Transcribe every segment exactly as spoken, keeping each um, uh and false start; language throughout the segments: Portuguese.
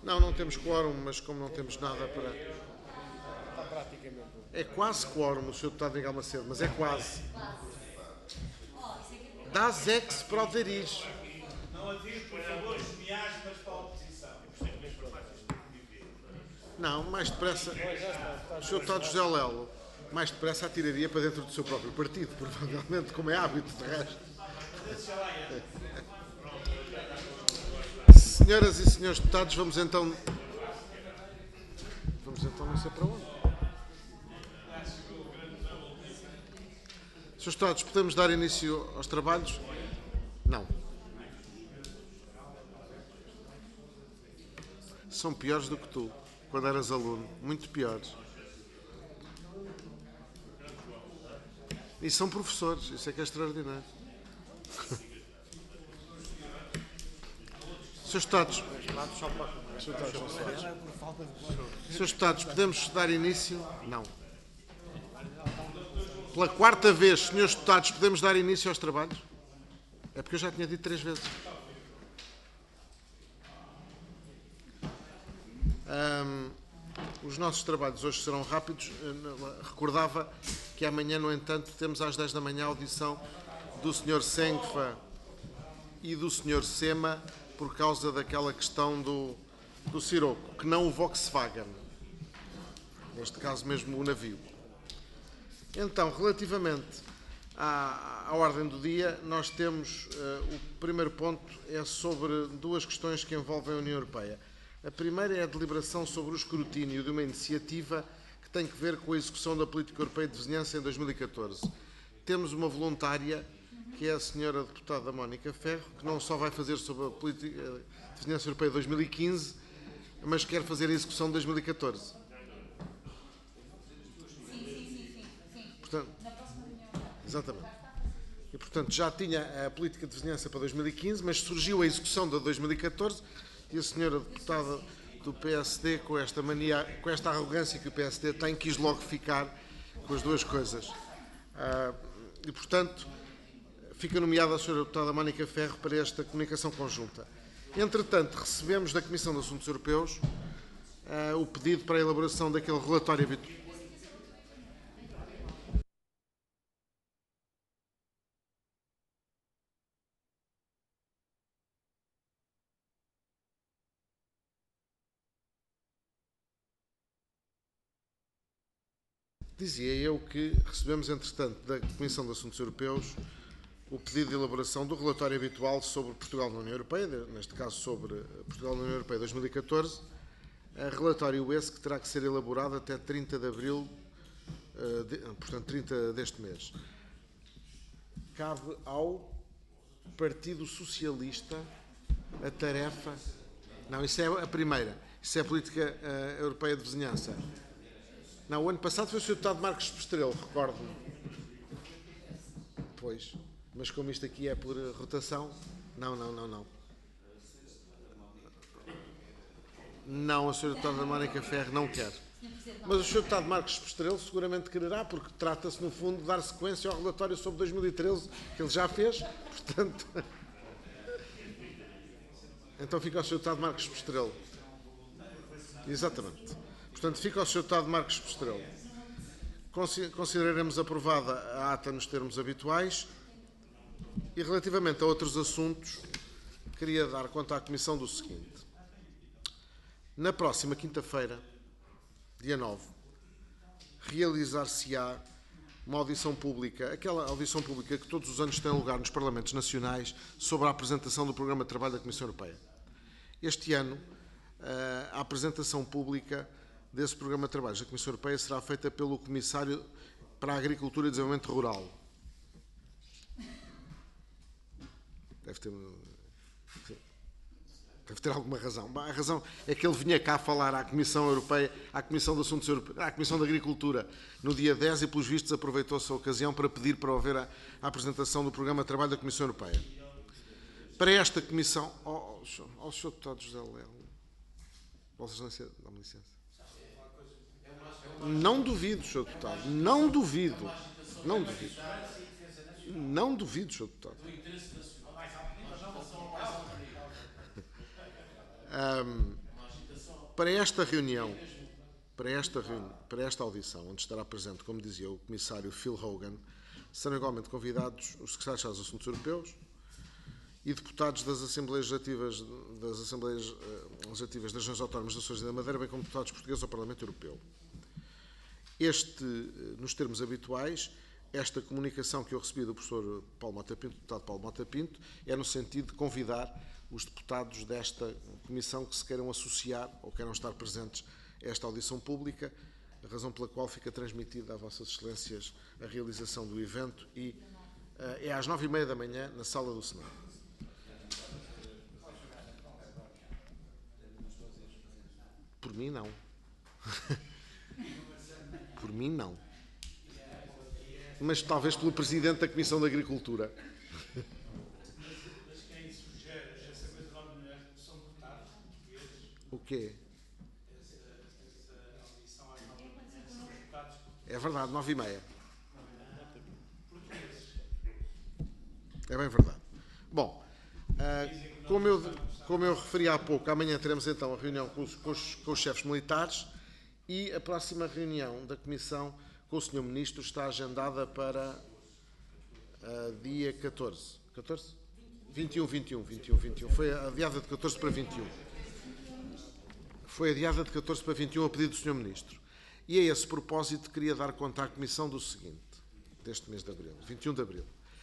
Não, não temos quórum, mas como não temos nada para... Está praticamente. É quase quórum, o senhor Deputado Miguel Macedo, mas é quase. Dá Zex para o Dariz. Não atire, por favor, os miasmas para a oposição. Não, mais depressa... O senhor Deputado José Lelo, mais depressa atiraria para dentro do seu próprio partido, provavelmente, como é hábito, de resto. Senhoras e senhores deputados, vamos então... Vamos então não sei para onde. Senhores deputados, podemos dar início aos trabalhos? Não. São piores do que tu, quando eras aluno. Muito piores. E são professores, isso é que é extraordinário. Senhores deputados, Senhores deputados, podemos dar início? Não. Pela quarta vez, senhores deputados, podemos dar início aos trabalhos? É porque eu já tinha dito três vezes. Um, os nossos trabalhos hoje serão rápidos. Recordava que amanhã, no entanto, temos às dez da manhã a audição do senhor Sengfa e do senhor Sema por causa daquela questão do, do Siroco, que não o Volkswagen. Neste caso mesmo o navio. Então, relativamente à, à ordem do dia, nós temos, uh, o primeiro ponto é sobre duas questões que envolvem a União Europeia. A primeira é a deliberação sobre o escrutínio de uma iniciativa que tem que ver com a execução da Política Europeia de Vizinhança em dois mil e catorze. Temos uma voluntária, que é a senhora deputada Mónica Ferro, que não só vai fazer sobre a Política de Vizinhança Europeia de dois mil e quinze, mas quer fazer a execução de dois mil e catorze. Portanto, exatamente. E, portanto, já tinha a política de vizinhança para dois mil e quinze, mas surgiu a execução de dois mil e catorze e a senhora deputada do P S D, com esta mania, com esta arrogância que o P S D tem, quis logo ficar com as duas coisas. Ah, e, portanto, fica nomeada a senhora deputada Mónica Ferro para esta comunicação conjunta. Entretanto, recebemos da Comissão de Assuntos Europeus ah, o pedido para a elaboração daquele relatório habitual. Dizia eu que recebemos, entretanto, da Comissão de Assuntos Europeus o pedido de elaboração do relatório habitual sobre Portugal na União Europeia, neste caso sobre Portugal na União Europeia dois mil e catorze, relatório esse que terá que ser elaborado até trinta de abril, portanto, trinta deste mês. Cabe ao Partido Socialista a tarefa... Não, isso é a primeira. Isso é a Política Europeia de Vizinhança. Não, o ano passado foi o senhor deputado Marcos Pestrelo, recordo-me. Pois, mas como isto aqui é por rotação, não, não, não, não. Não, a senhora deputada Mónica Ferro não quer. Mas o senhor deputado Marcos Pestrelo seguramente quererá, porque trata-se, no fundo, de dar sequência ao relatório sobre dois mil e treze, que ele já fez, portanto... Então fica ao senhor deputado Marcos Pestrelo. Exatamente. Portanto, fica ao senhor deputado Marcos Pestrelo. Consideraremos aprovada a ata nos termos habituais e, relativamente a outros assuntos, queria dar conta à Comissão do seguinte. Na próxima quinta-feira, dia nove, realizar-se-á uma audição pública, aquela audição pública que todos os anos tem lugar nos Parlamentos Nacionais sobre a apresentação do Programa de Trabalho da Comissão Europeia. Este ano, a apresentação pública desse Programa de Trabalhos da Comissão Europeia será feita pelo Comissário para a Agricultura e Desenvolvimento Rural. Deve ter, deve ter alguma razão. A razão é que ele vinha cá falar à Comissão Europeia, à Comissão de Assuntos Europeus, à Comissão de Agricultura, no dia dez, e, pelos vistos, aproveitou-se a ocasião para pedir para haver a, a apresentação do Programa de Trabalho da Comissão Europeia. Para esta Comissão... Oh, oh, oh senhor Deputado José Lelo, Vossa Excelência, dá-me licença. Não duvido, senhor Deputado. Não duvido. Não duvido. Não duvido, senhor Deputado. Um, para esta reunião, para esta, reuni para esta audição, onde estará presente, como dizia o comissário Phil Hogan, serão igualmente convidados os secretários dos Assuntos Europeus e deputados das Assembleias Legislativas das, Assembleias, uh, Legislativas das Regiões Autónomas das Açores e da Madeira, bem como deputados portugueses ao Parlamento Europeu. Este, nos termos habituais, esta comunicação que eu recebi do professor Paulo Mota Pinto, deputado Paulo Mota Pinto, é no sentido de convidar os deputados desta comissão que se queiram associar ou queiram estar presentes a esta audição pública, a razão pela qual fica transmitida a Vossas Excelências a realização do evento e uh, é às nove e meia da manhã na Sala do Senado. Por mim, não. Por mim, não. Mas talvez pelo Presidente da Comissão de Agricultura. Mas quem sugere essa coisa da mulher são deputados portugueses? O quê? Essa, essa audição às nove da manhã são deputados portugueses. É verdade, nove e meia. Portugueses. É bem verdade. Bom, uh, como, eu, como eu referi há pouco, amanhã teremos então a reunião com os, com os, com os chefes militares e a próxima reunião da Comissão com o senhor Ministro está agendada para uh, dia catorze. catorze? vinte e um, vinte e um, vinte e um, vinte e um. Foi adiada de catorze para vinte e um. Foi adiada de catorze para vinte e um a pedido do senhor Ministro. E a esse propósito queria dar conta à Comissão do seguinte, deste mês de abril, vinte e um de abril.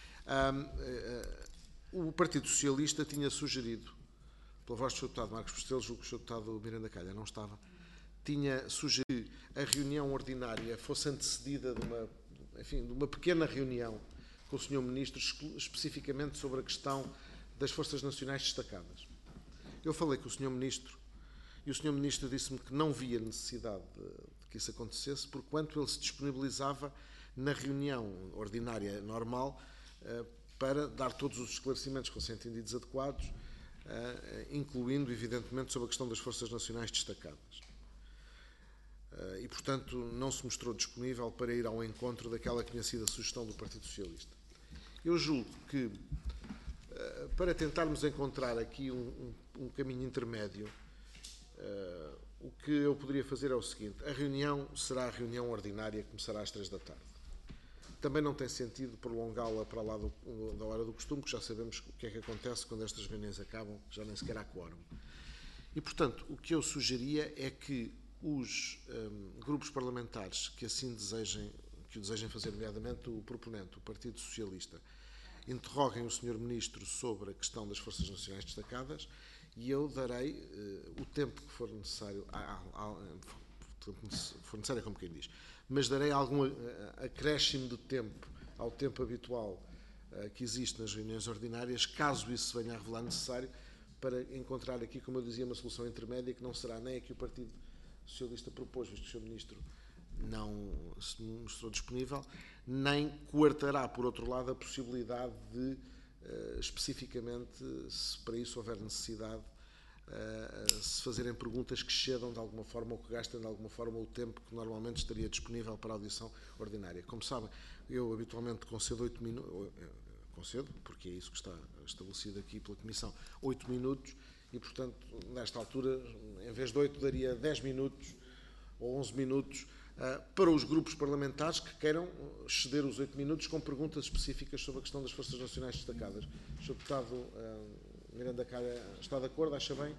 Um, uh, o Partido Socialista tinha sugerido, pela voz do senhor deputado Marcos Bostelos, julgo que o senhor deputado Miranda Calha não estava, tinha sugerido que a reunião ordinária fosse antecedida de uma, enfim, de uma pequena reunião com o senhor Ministro, especificamente sobre a questão das Forças Nacionais destacadas. Eu falei com o senhor Ministro e o senhor Ministro disse-me que não via necessidade de, de que isso acontecesse, porquanto ele se disponibilizava na reunião ordinária normal uh, para dar todos os esclarecimentos que fossem entendidos adequados, uh, incluindo, evidentemente, sobre a questão das Forças Nacionais destacadas. Uh, e, portanto, não se mostrou disponível para ir ao encontro daquela que tinha sido a sugestão do Partido Socialista. Eu julgo que, uh, para tentarmos encontrar aqui um, um, um caminho intermédio, uh, o que eu poderia fazer é o seguinte: a reunião será a reunião ordinária, começará às três da tarde. Também não tem sentido prolongá-la para lá do, da hora do costume, porque já sabemos o que é que acontece quando estas reuniões acabam, já nem sequer há quórum. E, portanto, o que eu sugeria é que os um, grupos parlamentares que assim desejem, que o desejem fazer, nomeadamente o proponente, o Partido Socialista, interroguem o senhor Ministro sobre a questão das Forças Nacionais destacadas e eu darei uh, o tempo que for necessário, ah, ah, ah, for necessário é como quem diz, mas darei algum uh, acréscimo de tempo ao tempo habitual uh, que existe nas reuniões ordinárias, caso isso se venha a revelar necessário, para encontrar aqui, como eu dizia, uma solução intermédia que não será nem a que o Partido Socialista propôs, visto que o senhor Ministro não se mostrou disponível, nem coartará, por outro lado, a possibilidade de, uh, especificamente, se para isso houver necessidade, uh, se fazerem perguntas que cedam de alguma forma ou que gastem de alguma forma o tempo que normalmente estaria disponível para a audição ordinária. Como sabem, eu habitualmente concedo oito minutos, concedo, porque é isso que está estabelecido aqui pela Comissão, oito minutos, e, portanto, nesta altura, em vez de oito, daria dez minutos ou onze minutos uh, para os grupos parlamentares que queiram exceder os oito minutos com perguntas específicas sobre a questão das Forças Nacionais destacadas. O senhor Deputado uh, Miranda Calha está de acordo? Acha bem?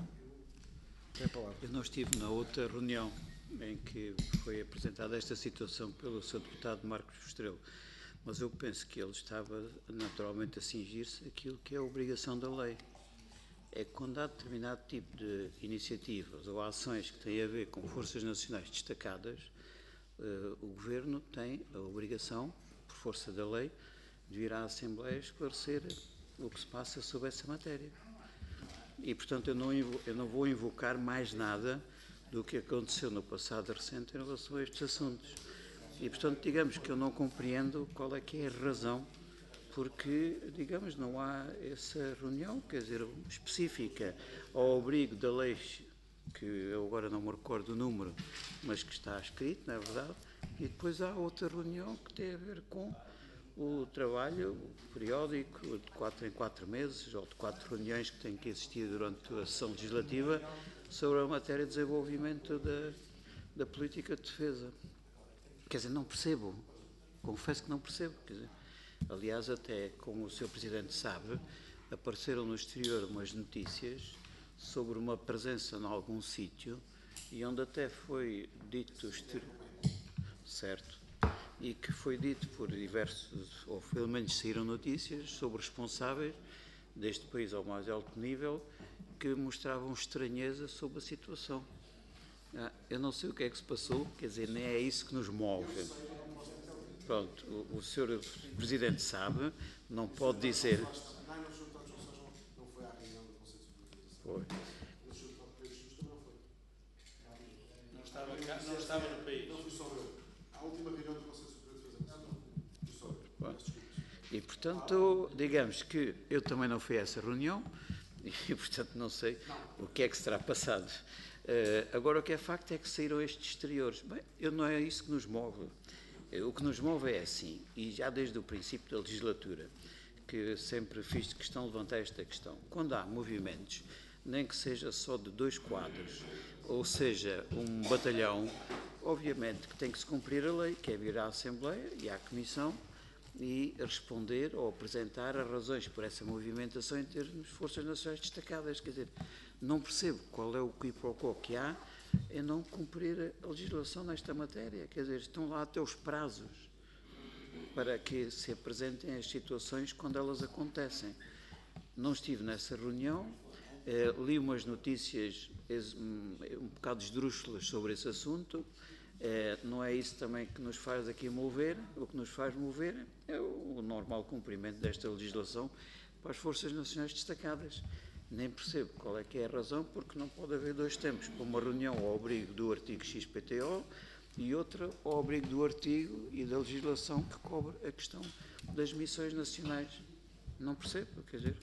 Tem a palavra. Eu não estive na outra reunião em que foi apresentada esta situação pelo senhor Deputado Marcos Bostrelo, mas eu penso que ele estava naturalmente a cingir-se àquilo que é a obrigação da lei. É que quando há determinado tipo de iniciativas ou ações que têm a ver com forças nacionais destacadas, uh, o Governo tem a obrigação, por força da lei, de ir à Assembleia esclarecer o que se passa sobre essa matéria. E, portanto, eu não, eu não vou invocar mais nada do que aconteceu no passado recente em relação a estes assuntos. E, portanto, digamos que eu não compreendo qual é que é a razão porque, digamos, não há essa reunião, quer dizer, específica ao abrigo da lei, que eu agora não me recordo o número, mas que está escrito, não é verdade? E depois há outra reunião que tem a ver com o trabalho periódico de quatro em quatro meses ou de quatro reuniões que tem que existir durante a sessão legislativa sobre a matéria de desenvolvimento da, da política de defesa. Quer dizer, não percebo, confesso que não percebo. Quer dizer, aliás, até como o senhor Presidente sabe, apareceram no exterior umas notícias sobre uma presença em algum sítio e onde até foi dito, certo, e que foi dito por diversos, ou pelo menos saíram notícias sobre responsáveis deste país ao mais alto nível que mostravam estranheza sobre a situação. Ah, eu não sei o que é que se passou, quer dizer, nem é isso que nos move. Pronto, o, o senhor Presidente sabe, não pode dizer... Foi. Não estava cá, não estava no país. Não fui só eu. A última reunião do Conselho Superior de Defesa Nacional. Fui só eu. Bom, e, portanto, digamos que eu também não fui a essa reunião e, portanto, não sei o que é que se terá passado. Uh, agora, o que é facto é que saíram estes exteriores. Bem, eu, não é isso que nos move. O que nos move é assim, e já desde o princípio da legislatura, que sempre fiz questão de levantar esta questão. Quando há movimentos, nem que seja só de dois quadros, ou seja, um batalhão, obviamente que tem que se cumprir a lei, que é vir à Assembleia e à Comissão e responder ou apresentar as razões por essa movimentação em termos de forças nacionais destacadas. Quer dizer, não percebo qual é o quiproquo que há em não cumprir a legislação nesta matéria. Quer dizer, estão lá até os prazos para que se apresentem as situações quando elas acontecem. Não estive nessa reunião, eh, li umas notícias um, um bocado esdrúxulas sobre esse assunto. Eh, não é isso também que nos faz aqui mover. O que nos faz mover é o, o normal cumprimento desta legislação para as forças nacionais destacadas. Nem percebo qual é que é a razão, porque não pode haver dois tempos para uma reunião ao abrigo do artigo X P T O e outra ao abrigo do artigo e da legislação que cobre a questão das missões nacionais. Não percebo, quer dizer.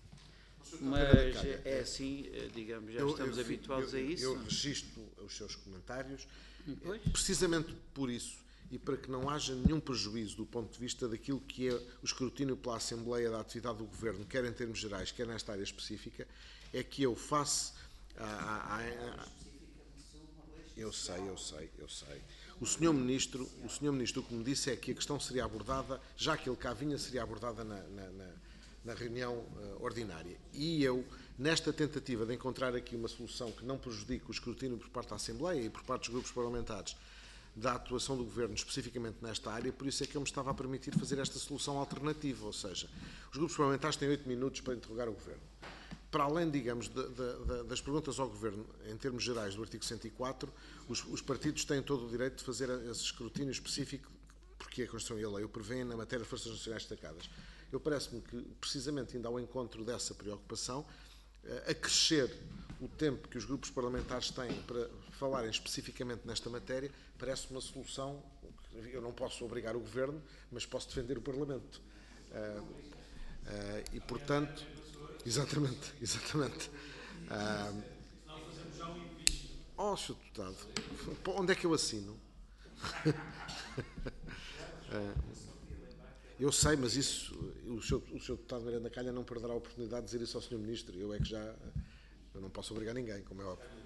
Mas é assim, digamos, já eu, estamos eu, habituados eu, a isso. Eu registro os seus comentários, Pois. precisamente por isso, e para que não haja nenhum prejuízo do ponto de vista daquilo que é o escrutínio pela Assembleia da atividade do Governo, quer em termos gerais, quer nesta área específica, é que eu faço a, a, a, a eu sei, eu sei, eu sei. O senhor Ministro, o senhor Ministro o que me disse é que a questão seria abordada, já que ele cá vinha, seria abordada na, na, na, na reunião uh, ordinária. E eu, nesta tentativa de encontrar aqui uma solução que não prejudique o escrutínio por parte da Assembleia e por parte dos grupos parlamentares da atuação do Governo, especificamente nesta área, por isso é que eu me estava a permitir fazer esta solução alternativa, ou seja, os grupos parlamentares têm oito minutos para interrogar o Governo. Para além, digamos, de, de, de, das perguntas ao Governo, em termos gerais do artigo cento e quatro, os, os partidos têm todo o direito de fazer esse escrutínio específico, porque a Constituição e a lei o prevêem na matéria de forças nacionais destacadas. Eu parece-me que, precisamente, ainda ao encontro dessa preocupação, acrescer o tempo que os grupos parlamentares têm para falarem especificamente nesta matéria, parece uma solução. Eu não posso obrigar o Governo, mas posso defender o Parlamento. Uh, uh, e, portanto, exatamente, exatamente. Uh, oh, senhor Deputado, onde é que eu assino? uh, eu sei, mas isso, o senhor, o senhor Deputado Miranda Calha não perderá a oportunidade de dizer isso ao senhor Ministro. Eu é que já, eu não posso obrigar ninguém, como é óbvio.